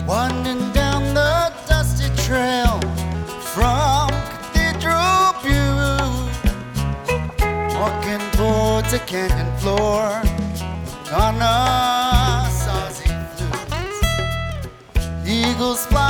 Winding down the dusty trail from Cathedral View, walking towards a canyon floor on a saucy flute. Eagles fly